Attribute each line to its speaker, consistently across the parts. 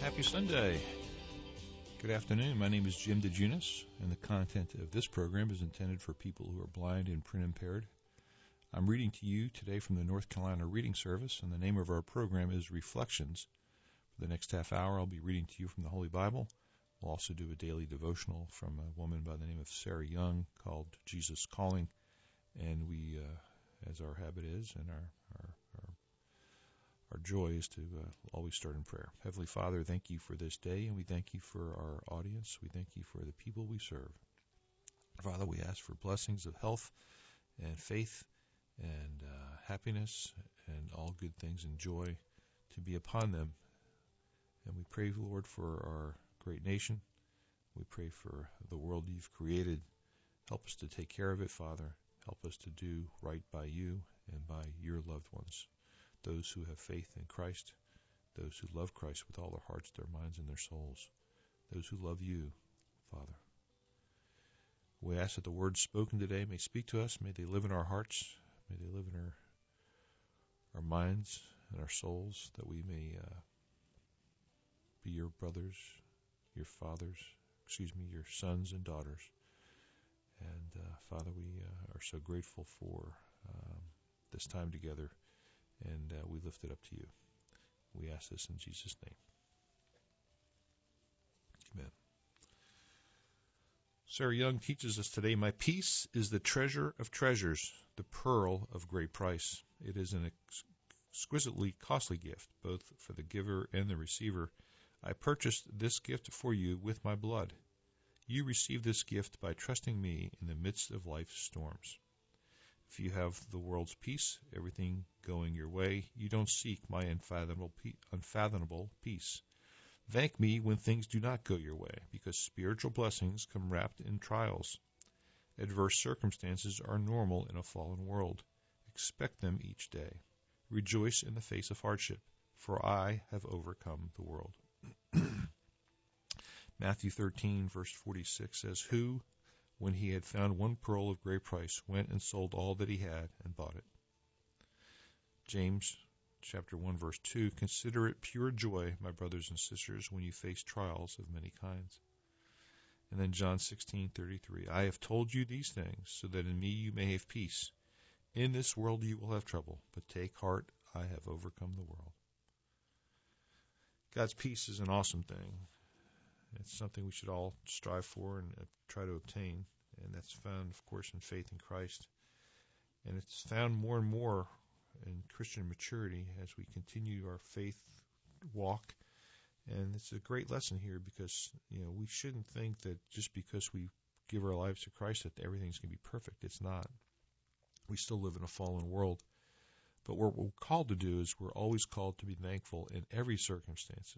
Speaker 1: Happy Sunday. Good afternoon. My name is Jim DeJunis, and the content of this program is intended for people who are blind and print impaired. I'm reading to you today from the North Carolina Reading Service, and the name of our program is Reflections. For the next half hour, I'll be reading to you from the Holy Bible. We'll also do a daily devotional from a woman by the name of Sarah Young called Jesus Calling, and we, as our habit is, and our joy is to always start in prayer. Heavenly Father, thank you for this day, and we thank you for our audience. We thank you for the people we serve. Father, we ask for blessings of health and faith and happiness and all good things and joy to be upon them. And we pray, Lord, for our great nation. We pray for the world you've created. Help us to take care of it, Father. Help us to do right by you and by your loved ones. Those who have faith in Christ, those who love Christ with all their hearts, their minds, and their souls, those who love you, Father. We ask that the words spoken today may speak to us. May they live in our hearts. May they live in our minds and our souls, that we may be your brothers, your fathers, your sons and daughters. And Father, we are so grateful for this time together. And we lift it up to you. We ask this in Jesus' name. Amen. Sarah Young teaches us today, my peace is the treasure of treasures, the pearl of great price. It is an exquisitely costly gift, both for the giver and the receiver. I purchased this gift for you with my blood. You receive this gift by trusting me in the midst of life's storms. If you have the world's peace, everything going your way, you don't seek my unfathomable peace. Thank me when things do not go your way, because spiritual blessings come wrapped in trials. Adverse circumstances are normal in a fallen world. Expect them each day. Rejoice in the face of hardship, for I have overcome the world. Matthew 13, verse 46 says, Who, when he had found one pearl of great price, went and sold all that he had and bought it. James chapter 1, verse 2, Consider it pure joy, my brothers and sisters, when you face trials of many kinds. And then John 16:33, I have told you these things, so that in me you may have peace. In this world you will have trouble, but take heart, I have overcome the world. God's peace is an awesome thing. It's something we should all strive for and try to obtain, and that's found, of course, in faith in Christ. And it's found more and more in Christian maturity as we continue our faith walk. And it's a great lesson here because, we shouldn't think that just because we give our lives to Christ that everything's going to be perfect. It's not. We still live in a fallen world. But what we're called to do is we're always called to be thankful in every circumstance.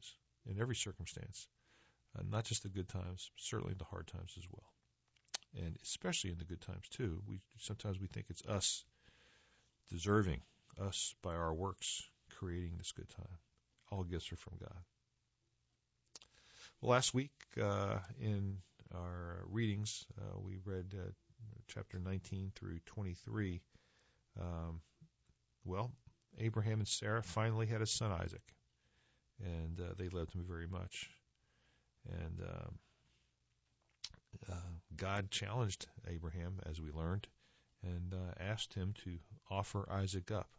Speaker 1: Not just the good times, certainly the hard times as well. And especially in the good times, too. Sometimes we think it's us deserving, us by our works creating this good time. All gifts are from God. Well, last week in our readings, we read chapter 19 through 23. Abraham and Sarah finally had a son, Isaac, and they loved him very much. And God challenged Abraham, as we learned, and asked him to offer Isaac up.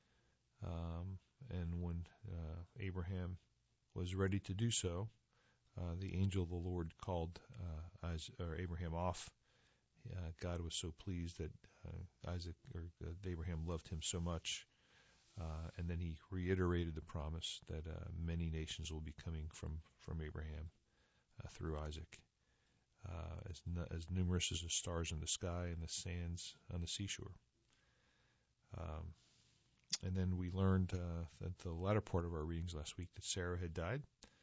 Speaker 1: And when Abraham was ready to do so, the angel of the Lord called Abraham off. God was so pleased that Abraham loved him so much. And then he reiterated the promise that many nations will be coming from Abraham through Isaac, as numerous as the stars in the sky and the sands on the seashore. And then we learned at the latter part of our readings last week that Sarah had died,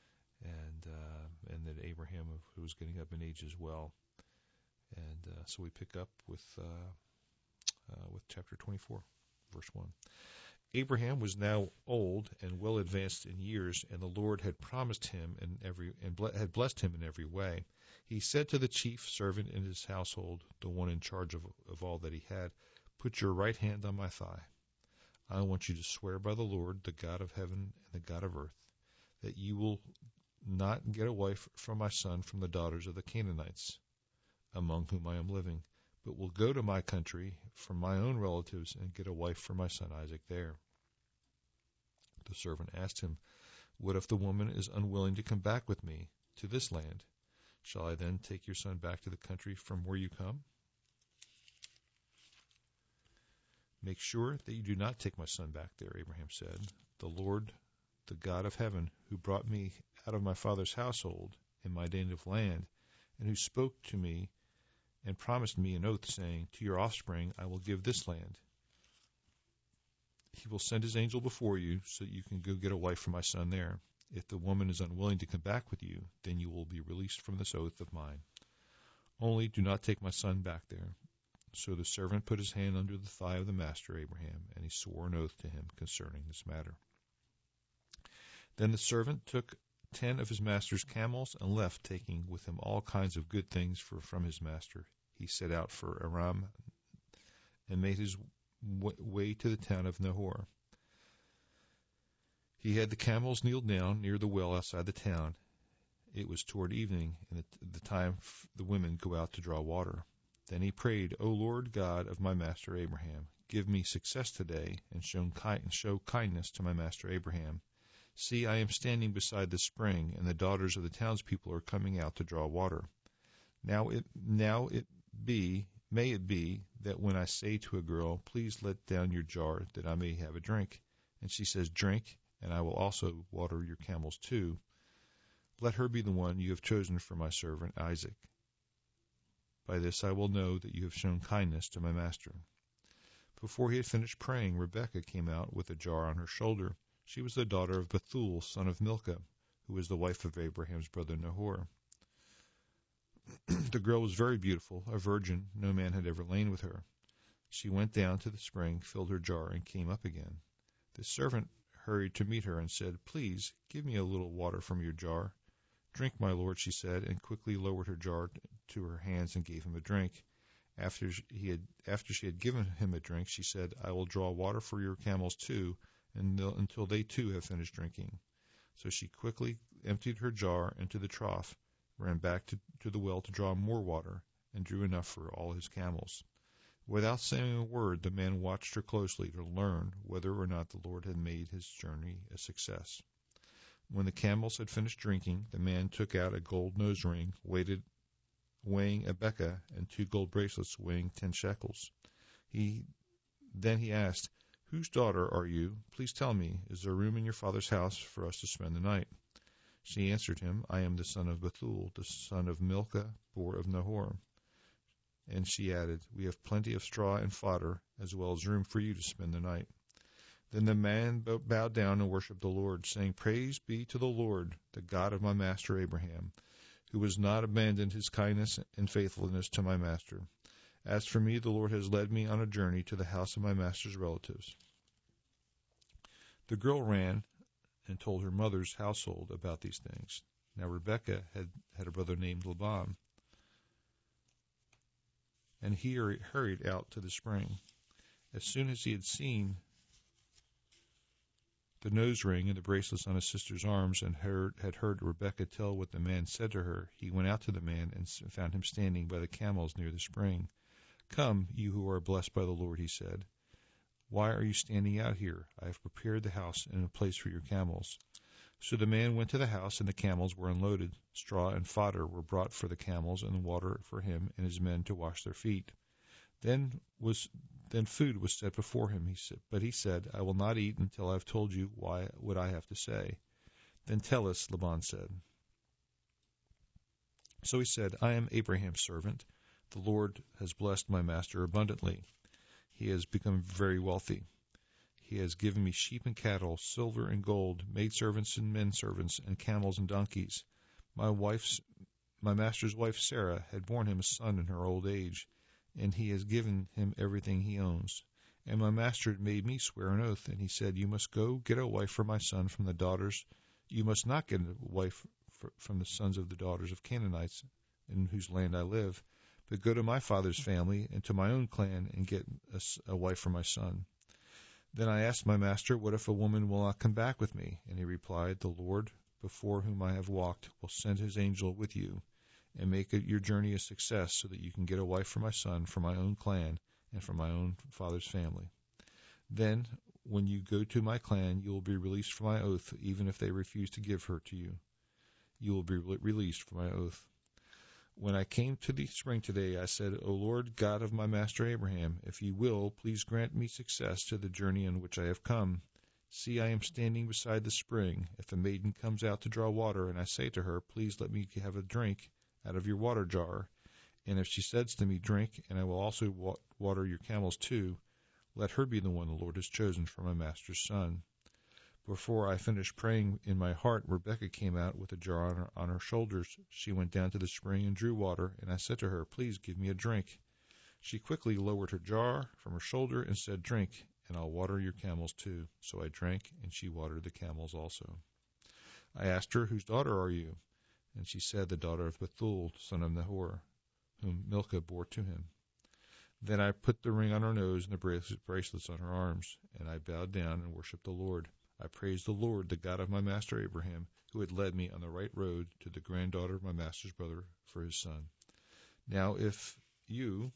Speaker 1: and that Abraham was getting up in age as well. And so we pick up with chapter 24, verse 1. Abraham was now old and well advanced in years, and the Lord had promised him had blessed him in every way. He said to the chief servant in his household, the one in charge of all that he had, "Put your right hand on my thigh. I want you to swear by the Lord, the God of heaven and the God of earth, that you will not get a wife for my son from the daughters of the Canaanites, among whom I am living, but will go to my country from my own relatives and get a wife for my son Isaac there. The servant asked him, What if the woman is unwilling to come back with me to this land? Shall I then take your son back to the country from where you come? Make sure that you do not take my son back there, Abraham said. The Lord, the God of heaven, who brought me out of my father's household in my native land, and who spoke to me and promised me an oath, saying, To your offspring I will give this land. He will send his angel before you, so that you can go get a wife for my son there. If the woman is unwilling to come back with you, then you will be released from this oath of mine. Only do not take my son back there. So the servant put his hand under the thigh of the master Abraham, and he swore an oath to him concerning this matter. Then the servant took 10 of his master's camels and left, taking with him all kinds of good things from his master. He set out for Aram and made his way to the town of Nahor. He had the camels kneel down near the well outside the town. It was toward evening, and at the time the women go out to draw water. Then he prayed, O Lord God of my master Abraham, give me success today, and show kindness to my master Abraham. See, I am standing beside the spring, and the daughters of the townspeople are coming out to draw water. May it be that when I say to a girl, Please let down your jar, that I may have a drink, and she says, Drink, and I will also water your camels too. Let her be the one you have chosen for my servant Isaac. By this I will know that you have shown kindness to my master. Before he had finished praying, Rebekah came out with a jar on her shoulder. She was the daughter of Bethuel, son of Milcah, who was the wife of Abraham's brother Nahor. The girl was very beautiful, a virgin. No man had ever lain with her. She went down to the spring, filled her jar, and came up again. The servant hurried to meet her and said, Please, give me a little water from your jar. Drink, my lord, she said, and quickly lowered her jar to her hands and gave him a drink. After she had given him a drink, she said, I will draw water for your camels too, until they too have finished drinking. So she quickly emptied her jar into the trough, ran back to the well to draw more water, and drew enough for all his camels. Without saying a word, the man watched her closely to learn whether or not the Lord had made his journey a success. When the camels had finished drinking, the man took out a gold nose ring, weighing a beka, and 2 gold bracelets weighing 10 shekels. Then he asked, Whose daughter are you? Please tell me, is there room in your father's house for us to spend the night? She answered him, I am the son of Bethuel, the son of Milcah, bore of Nahor. And she added, We have plenty of straw and fodder, as well as room for you to spend the night. Then the man bowed down and worshipped the Lord, saying, Praise be to the Lord, the God of my master Abraham, who has not abandoned his kindness and faithfulness to my master. As for me, the Lord has led me on a journey to the house of my master's relatives. The girl ran and told her mother's household about these things. Now Rebekah had a brother named Laban, and he hurried out to the spring. As soon as he had seen the nose ring and the bracelets on his sister's arms, and had heard Rebekah tell what the man said to her, he went out to the man and found him standing by the camels near the spring. Come, you who are blessed by the Lord, he said. Why are you standing out here? I have prepared the house and a place for your camels. So the man went to the house, and the camels were unloaded. Straw and fodder were brought for the camels, and water for him and his men to wash their feet. Then food was set before him. But he said, I will not eat until I have told you what I have to say. Then tell us, Laban said. So he said, I am Abraham's servant. The Lord has blessed my master abundantly. He has become very wealthy. He has given me sheep and cattle, silver and gold, maidservants and menservants, and camels and donkeys. My master's wife Sarah had borne him a son in her old age, and he has given him everything he owns. And my master had made me swear an oath, and he said, You must go get a wife for my son from the daughters. You must not get a wife from the sons of the daughters of Canaanites, in whose land I live, but go to my father's family and to my own clan and get a wife for my son. Then I asked my master, What if a woman will not come back with me? And he replied, The Lord before whom I have walked, will send his angel with you and make your journey a success so that you can get a wife for my son, from my own clan, and from my own father's family. Then, when you go to my clan, you will be released from my oath, even if they refuse to give her to you. You will be released from my oath. When I came to the spring today, I said, O Lord, God of my master Abraham, if you will, please grant me success to the journey on which I have come. See, I am standing beside the spring. If a maiden comes out to draw water, and I say to her, please let me have a drink out of your water jar, and if she says to me, drink, and I will also water your camels too, let her be the one the Lord has chosen for my master's son. Before I finished praying in my heart, Rebekah came out with a jar on her shoulders. She went down to the spring and drew water, and I said to her, please give me a drink. She quickly lowered her jar from her shoulder and said, drink, and I'll water your camels too. So I drank, and she watered the camels also. I asked her, whose daughter are you? And she said, the daughter of Bethuel, son of Nahor, whom Milcah bore to him. Then I put the ring on her nose and the bracelets on her arms, and I bowed down and worshipped the Lord. I praised the Lord, the God of my master Abraham, who had led me on the right road to the granddaughter of my master's brother for his son. Now if you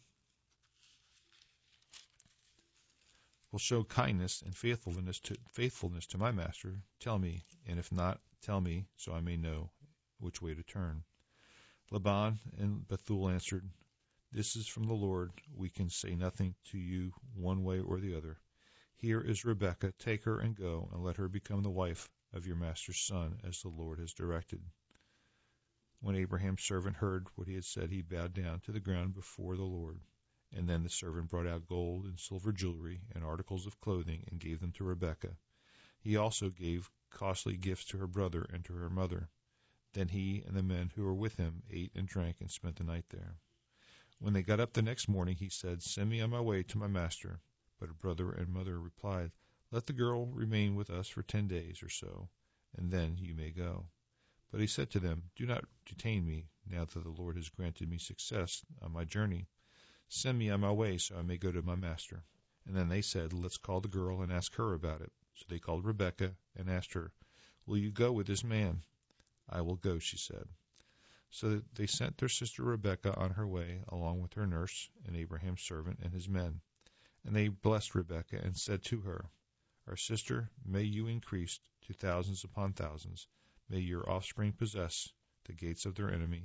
Speaker 1: will show kindness and faithfulness to my master, tell me, and if not, tell me, so I may know which way to turn. Laban and Bethuel answered, this is from the Lord. We can say nothing to you one way or the other. Here is Rebekah. Take her and go, and let her become the wife of your master's son, as the Lord has directed. When Abraham's servant heard what he had said, he bowed down to the ground before the Lord. And then the servant brought out gold and silver jewelry and articles of clothing and gave them to Rebekah. He also gave costly gifts to her brother and to her mother. Then he and the men who were with him ate and drank and spent the night there. When they got up the next morning, he said, send me on my way to my master. But her brother and mother replied, let the girl remain with us for 10 days or so, and then you may go. But he said to them, do not detain me, now that the Lord has granted me success on my journey. Send me on my way so I may go to my master. And then they said, let's call the girl and ask her about it. So they called Rebekah and asked her, will you go with this man? I will go, she said. So they sent their sister Rebekah on her way, along with her nurse and Abraham's servant and his men. And they blessed Rebekah and said to her, our sister, may you increase to thousands upon thousands. May your offspring possess the gates of their enemy.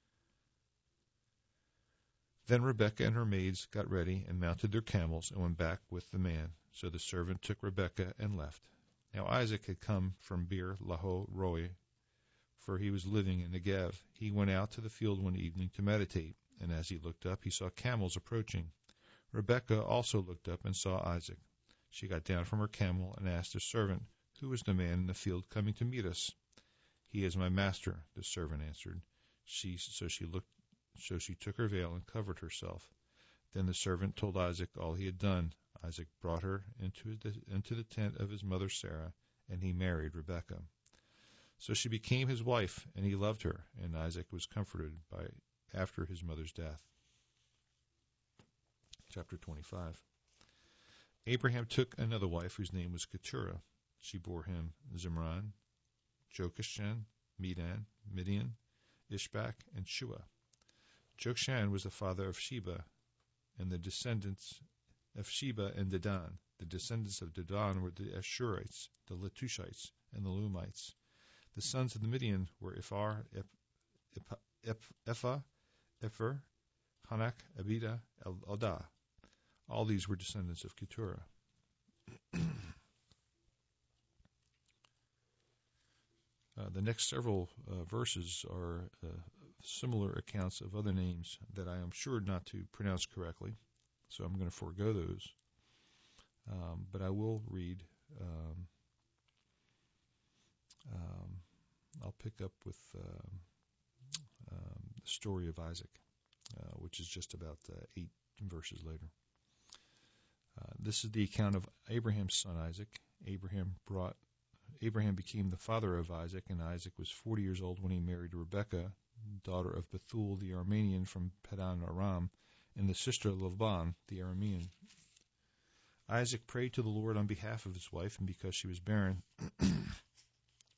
Speaker 1: Then Rebekah and her maids got ready and mounted their camels and went back with the man. So the servant took Rebekah and left. Now Isaac had come from Beer Lahai Roi, for he was living in Negev. He went out to the field one evening to meditate, and as he looked up, he saw camels approaching. Rebekah also looked up and saw Isaac. She got down from her camel and asked the servant, who is the man in the field coming to meet us? He is my master, the servant answered. So she took her veil and covered herself. Then the servant told Isaac all he had done. Isaac brought her into the tent of his mother Sarah, and he married Rebekah. So she became his wife, and he loved her, and Isaac was comforted after his mother's death. Chapter 25. Abraham took another wife whose name was Keturah. She bore him Zimran, Jokishan, Medan, Midian, Ishbak, and Shua. Jokshan was the father of Sheba, and the descendants of Sheba and Dedan. The descendants of Dedan were the Ashurites, the Letushites, and the Lumites. The sons of the Midian were Ephah, Epher, Hanak, Abida, Eldah. All these were descendants of Keturah. The next several verses are similar accounts of other names that I am sure not to pronounce correctly, so I'm going to forego those. But I will read. I'll pick up with the story of Isaac, which is just about 8 verses later. This is the account of Abraham's son Isaac. Abraham became the father of Isaac, and Isaac was 40 years old when he married Rebekah, daughter of Bethuel the Aramean from Padan Aram, and the sister of Laban the Aramean. Isaac prayed to the Lord on behalf of his wife, and because she was barren,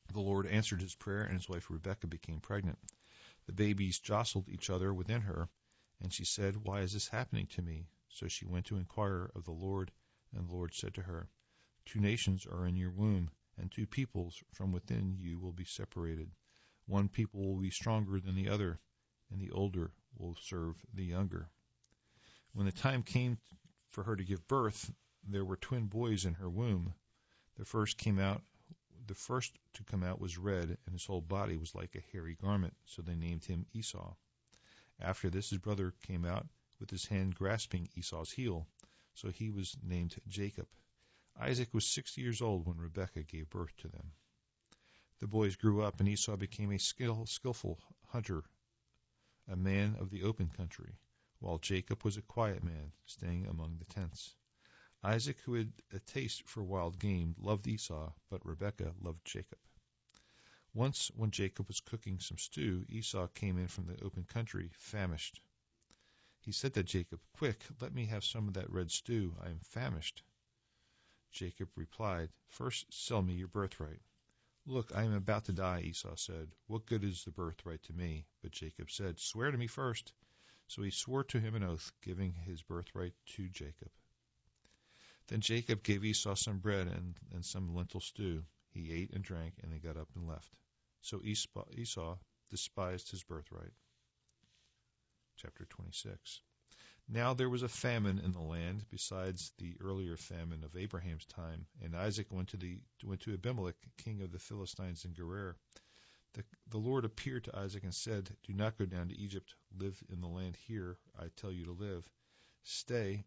Speaker 1: The Lord answered his prayer, and his wife Rebekah became pregnant. The babies jostled each other within her, and she said, "Why is this happening to me?" So she went to inquire of the Lord, and the Lord said to her, "Two nations are in your womb, and two peoples from within you will be separated. One people will be stronger than the other, and the older will serve the younger." When the time came for her to give birth, there were twin boys in her womb. The first to come out was red, and his whole body was like a hairy garment, so they named him Esau. After this, his brother came out with his hand grasping Esau's heel, so he was named Jacob. Isaac was 60 years old when Rebekah gave birth to them. The boys grew up, and Esau became a skillful hunter, a man of the open country, while Jacob was a quiet man, staying among the tents. Isaac, who had a taste for wild game, loved Esau, but Rebekah loved Jacob. Once, when Jacob was cooking some stew, Esau came in from the open country, famished. He said to Jacob, "Quick, let me have some of that red stew. I am famished." Jacob replied, "First sell me your birthright." "Look, I am about to die," Esau said. "What good is the birthright to me?" But Jacob said, "Swear to me first." So he swore to him an oath, giving his birthright to Jacob. Then Jacob gave Esau some bread and some lentil stew. He ate and drank, and they got up and left. So Esau despised his birthright. Chapter 26. Now there was a famine in the land, besides the earlier famine of Abraham's time, and Isaac went to Abimelech, king of the Philistines in Gerar. The Lord appeared to Isaac and said, "Do not go down to Egypt. Live in the land here I tell you to live. Stay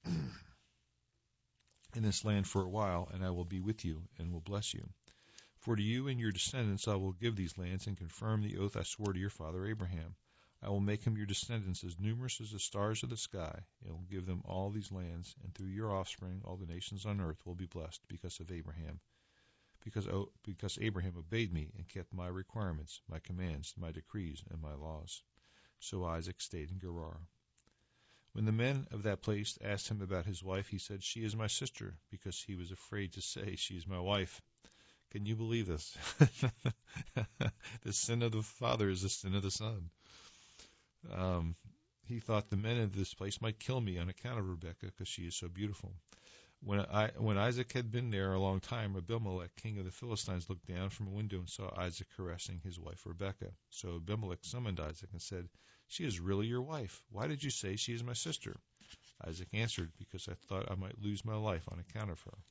Speaker 1: in this land for a while, and I will be with you and will bless you. For to you and your descendants I will give these lands and confirm the oath I swore to your father Abraham. I will make him your descendants as numerous as the stars of the sky, and will give them all these lands, and through your offspring all the nations on earth will be blessed because of Abraham. Because Abraham obeyed me and kept my requirements, my commands, my decrees, and my laws." So Isaac stayed in Gerar. When the men of that place asked him about his wife, he said, "She is my sister," because he was afraid to say, "She is my wife." Can you believe this? The sin of the father is the sin of the son. He thought the men of this place might kill me on account of Rebekah, because she is so beautiful. When Isaac had been there a long time, Abimelech, king of the Philistines, looked down from a window and saw Isaac caressing his wife Rebekah. So Abimelech summoned Isaac and said, "She is really your wife. Why did you say she is my sister?" Isaac answered, "Because I thought I might lose my life on account of her."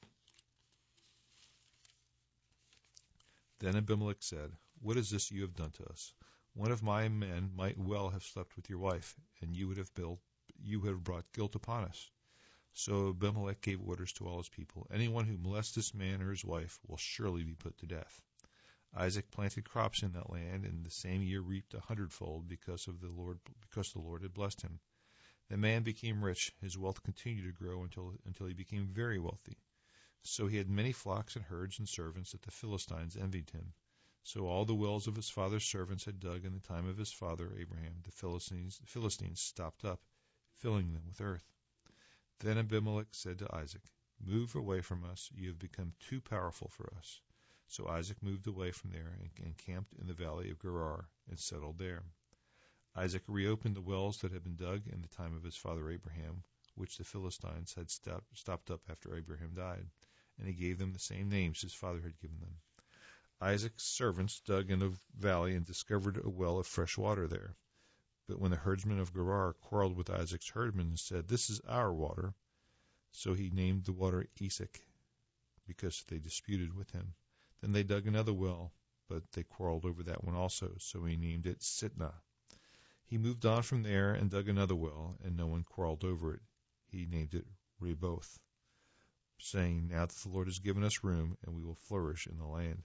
Speaker 1: Then Abimelech said, "What is this you have done to us? One of my men might well have slept with your wife, and you would have brought guilt upon us." So Abimelech gave orders to all his people, "Anyone who molests this man or his wife will surely be put to death." Isaac planted crops in that land, and the same year reaped 100-fold because the Lord had blessed him. The man became rich. His wealth continued to grow until he became very wealthy. So he had many flocks and herds and servants that the Philistines envied him. So all the wells of his father's servants had dug in the time of his father Abraham, the Philistines stopped up, filling them with earth. Then Abimelech said to Isaac, "Move away from us. You have become too powerful for us." So Isaac moved away from there and camped in the valley of Gerar and settled there. Isaac reopened the wells that had been dug in the time of his father Abraham, which the Philistines had stopped up after Abraham died, and he gave them the same names his father had given them. Isaac's servants dug in the valley and discovered a well of fresh water there. But when the herdsmen of Gerar quarreled with Isaac's herdmen and said, "This is our water," so he named the water Esek, because they disputed with him. Then they dug another well, but they quarreled over that one also, so he named it Sitnah. He moved on from there and dug another well, and no one quarreled over it. He named it Rehoboth, saying, "Now that the Lord has given us room, and we will flourish in the land."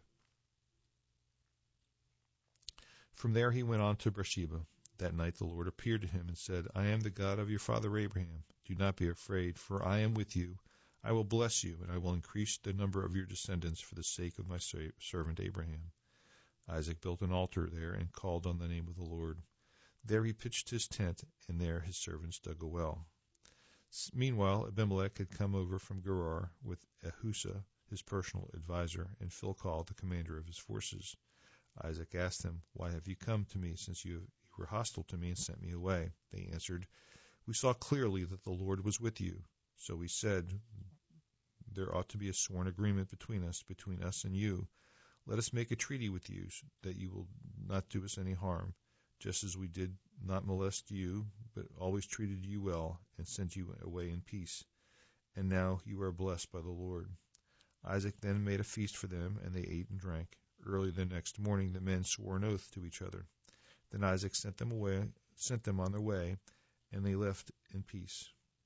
Speaker 1: From there he went on to Beersheba. That night the Lord appeared to him and said, "I am the God of your father Abraham. Do not be afraid, for I am with you. I will bless you, and I will increase the number of your descendants for the sake of my servant Abraham." Isaac built an altar there and called on the name of the Lord. There he pitched his tent, and there his servants dug a well. Meanwhile Abimelech had come over from Gerar with Ahuzah, his personal advisor, and Philcol, the commander of his forces. Isaac asked them, "Why have you come to me, since you were hostile to me and sent me away?" They answered, "We saw clearly that the Lord was with you. So we said, there ought to be a sworn agreement between us and you. Let us make a treaty with you, that you will not do us any harm, just as we did not molest you, but always treated you well, and sent you away in peace. And now you are blessed by the Lord." Isaac then made a feast for them, and they ate and drank. Early the next morning the men swore an oath to each other. Then Isaac sent them on their way, and they left in peace.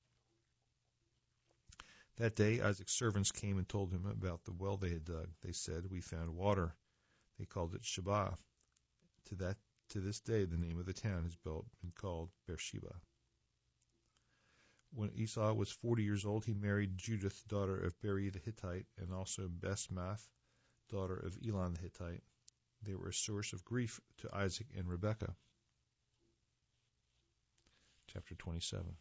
Speaker 1: That day Isaac's servants came and told him about the well they had dug. They said, "We found water." They called it Sheba. To this day the name of the town has been called Beersheba. When Esau was 40 years old, he married Judith, daughter of Beri the Hittite, and also Basemath, daughter of Elon the Hittite. They were a source of grief to Isaac and Rebekah. Chapter 27.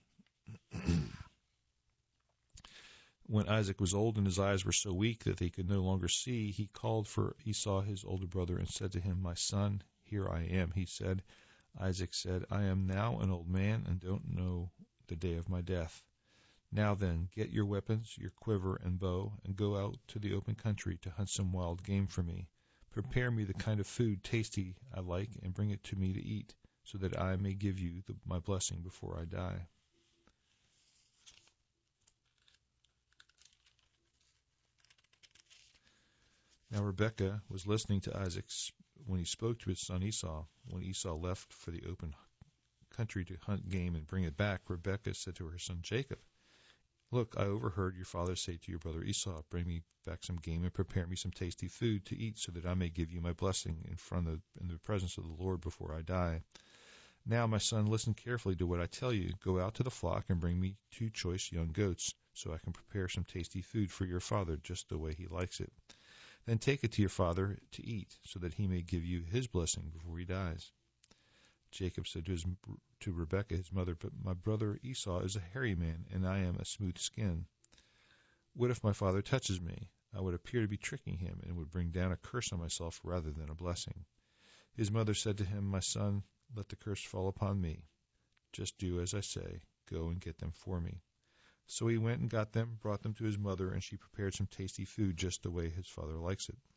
Speaker 1: When Isaac was old and his eyes were so weak that they could no longer see, he called for Esau, his older brother, and said to him, "My son, here I am," he said. Isaac said, "I am now an old man and don't know the day of my death. Now then, get your weapons, your quiver and bow, and go out to the open country to hunt some wild game for me. Prepare me the kind of food tasty I like, and bring it to me to eat, so that I may give you my blessing before I die." Now Rebekah was listening to Isaac when he spoke to his son Esau. When Esau left for the open country to hunt game and bring it back, Rebekah said to her son Jacob, "Look, I overheard your father say to your brother Esau, 'Bring me back some game and prepare me some tasty food to eat, so that I may give you my blessing in the presence of the Lord before I die.' Now, my son, listen carefully to what I tell you. Go out to the flock and bring me 2 choice young goats, so I can prepare some tasty food for your father just the way he likes it. Then take it to your father to eat, so that he may give you his blessing before he dies." Jacob said to Rebekah, his mother, "But my brother Esau is a hairy man, and I am a smooth skin. What if my father touches me? I would appear to be tricking him, and would bring down a curse on myself rather than a blessing." His mother said to him, "My son, let the curse fall upon me. Just do as I say. Go and get them for me." So he went and got them, brought them to his mother, and she prepared some tasty food just the way his father likes it.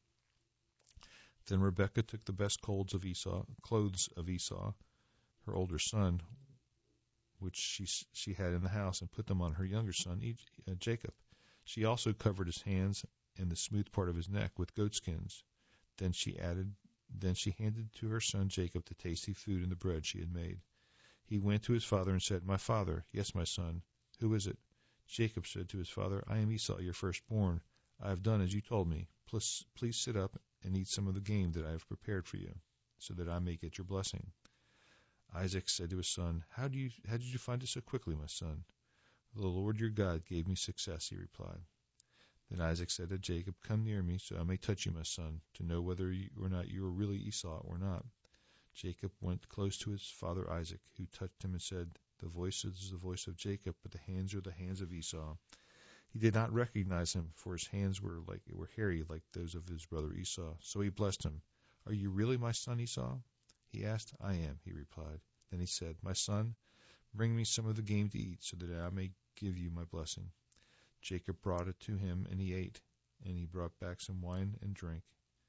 Speaker 1: Then Rebekah took the best clothes of Esau, her older son, which she had in the house, and put them on her younger son Jacob. She also covered his hands and the smooth part of his neck with goatskins. Then she handed to her son Jacob the tasty food and the bread she had made. He went to his father and said, "My father." "Yes, my son." "Who is it?" Jacob said to his father, "I am Esau, your firstborn. I have done as you told me. Please sit up and eat some of the game that I have prepared for you, so that I may get your blessing." Isaac said to his son, How did you find it so quickly, my son?" "The Lord your God gave me success," he replied. Then Isaac said to Jacob, "Come near me, so I may touch you, my son, to know whether or not you are really Esau or not." Jacob went close to his father Isaac, who touched him and said, "The voice is the voice of Jacob, but the hands are the hands of Esau." He did not recognize him, for his hands were hairy like those of his brother Esau. So he blessed him. "Are you really my son Esau?" he asked. "I am," he replied. Then he said, "My son, bring me some of the game to eat, so that I may give you my blessing." Jacob brought it to him, and he ate, and he brought back some wine and drink.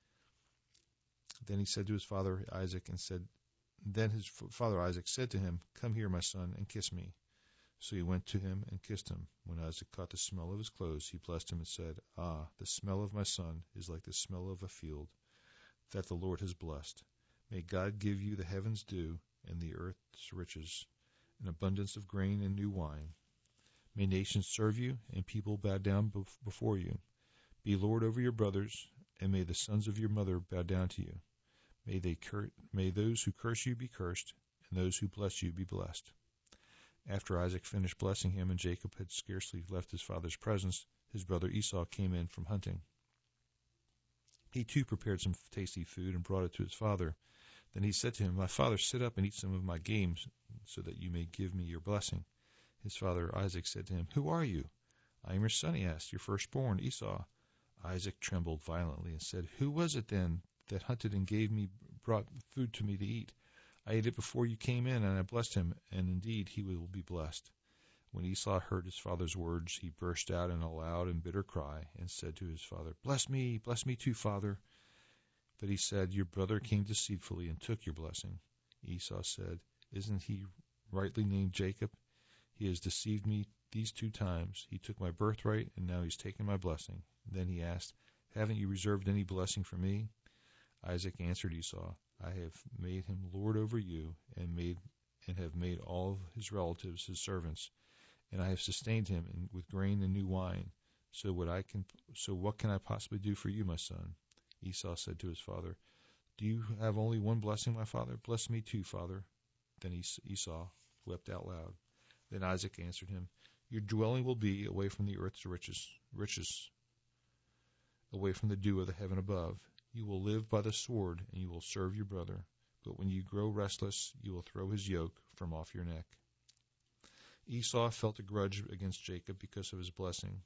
Speaker 1: Then he said to his father Isaac, Then his father Isaac said to him, "Come here, my son, and kiss me." So he went to him and kissed him. When Isaac caught the smell of his clothes, he blessed him and said, "Ah, the smell of my son is like the smell of a field that the Lord has blessed. May God give you the heaven's dew and the earth's riches, an abundance of grain and new wine. May nations serve you, and people bow down before you. Be Lord over your brothers, and may the sons of your mother bow down to you. May those who curse you be cursed, and those who bless you be blessed." After Isaac finished blessing him, and Jacob had scarcely left his father's presence, his brother Esau came in from hunting. He too prepared some tasty food and brought it to his father. Then he said to him, "My father, sit up and eat some of my game, so that you may give me your blessing." His father Isaac said to him, "Who are you?" "I am your son," he asked, "your firstborn, Esau." Isaac trembled violently and said, "Who was it then that hunted and brought food to me to eat? I ate it before you came in, and I blessed him, and indeed he will be blessed." When Esau heard his father's words, he burst out in a loud and bitter cry and said to his father, bless me too, father." But he said, "Your brother came deceitfully and took your blessing." Esau said, "Isn't he rightly named Jacob? He has deceived me these 2 times. He took my birthright, and now he's taken my blessing." Then he asked, "Haven't you reserved any blessing for me?" Isaac answered Esau, "I have made him lord over you, and have made all his relatives his servants, and I have sustained him with grain and new wine. So what can I possibly do for you, my son?" Esau said to his father, "Do you have only one blessing, my father? Bless me too, father." Then Esau wept out loud. Then Isaac answered him, "Your dwelling will be away from the earth's riches, away from the dew of the heaven above. You will live by the sword, and you will serve your brother. But when you grow restless, you will throw his yoke from off your neck." Esau felt a grudge against Jacob because of the blessing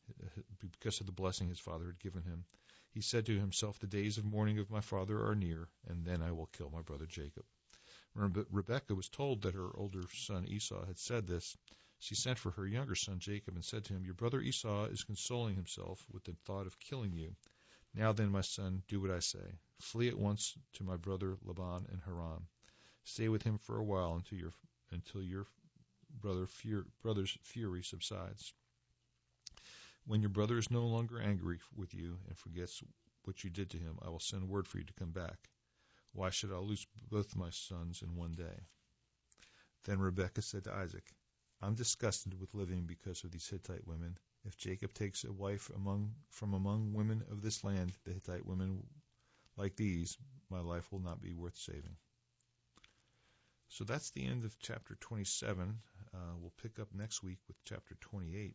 Speaker 1: his father had given him. He said to himself, "The days of mourning of my father are near, and then I will kill my brother Jacob." When Rebekah was told that her older son Esau had said this, she sent for her younger son Jacob and said to him, "Your brother Esau is consoling himself with the thought of killing you. Now then, my son, do what I say. Flee at once to my brother Laban in Haran. Stay with him for a while until your brother's fury subsides. When your brother is no longer angry with you and forgets what you did to him, I will send word for you to come back. Why should I lose both my sons in one day?" Then Rebekah said to Isaac, "I'm disgusted with living because of these Hittite women. If Jacob takes a wife from among women of this land, the Hittite women like these, my life will not be worth saving." So that's the end of chapter 27. We'll pick up next week with chapter 28.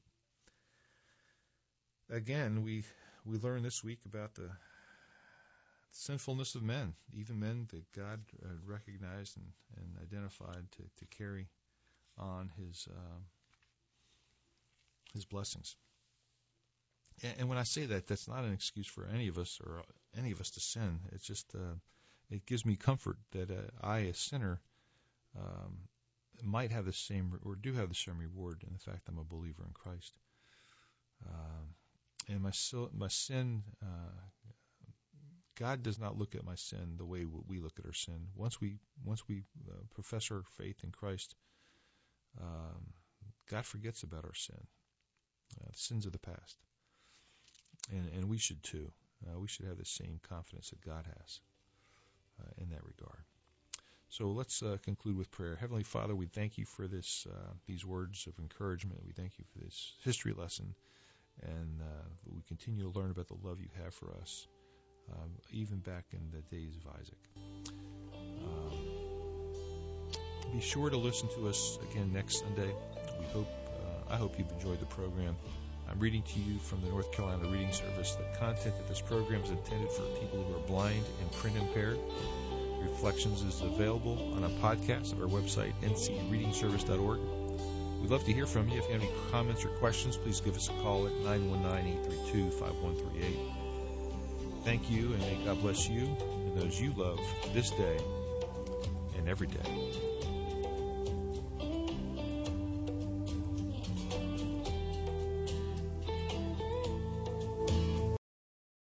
Speaker 1: Again, we learn this week about the sinfulness of men, even men that God recognized and identified to carry on His blessings. And when I say that, that's not an excuse for any of us to sin. It's just it gives me comfort that I, a sinner, might have the same or do have the same reward in the fact I'm a believer in Christ. And my sin, God does not look at my sin the way we look at our sin. Once we profess our faith in Christ, God forgets about our sin, the sins of the past, and we should too. We should have the same confidence that God has in that regard. So let's conclude with prayer. Heavenly Father, we thank you for these words of encouragement. We thank you for this history lesson, and we continue to learn about the love you have for us, even back in the days of Isaac. Be sure to listen to us again next Sunday. I hope you've enjoyed the program. I'm reading to you from the North Carolina Reading Service. The content of this program is intended for people who are blind and print impaired. Reflections is available on a podcast of our website, ncreadingservice.org. We'd love to hear from you. If you have any comments or questions, please give us a call at 919-832-5138. Thank you, and may God bless you and those you love this day and every day.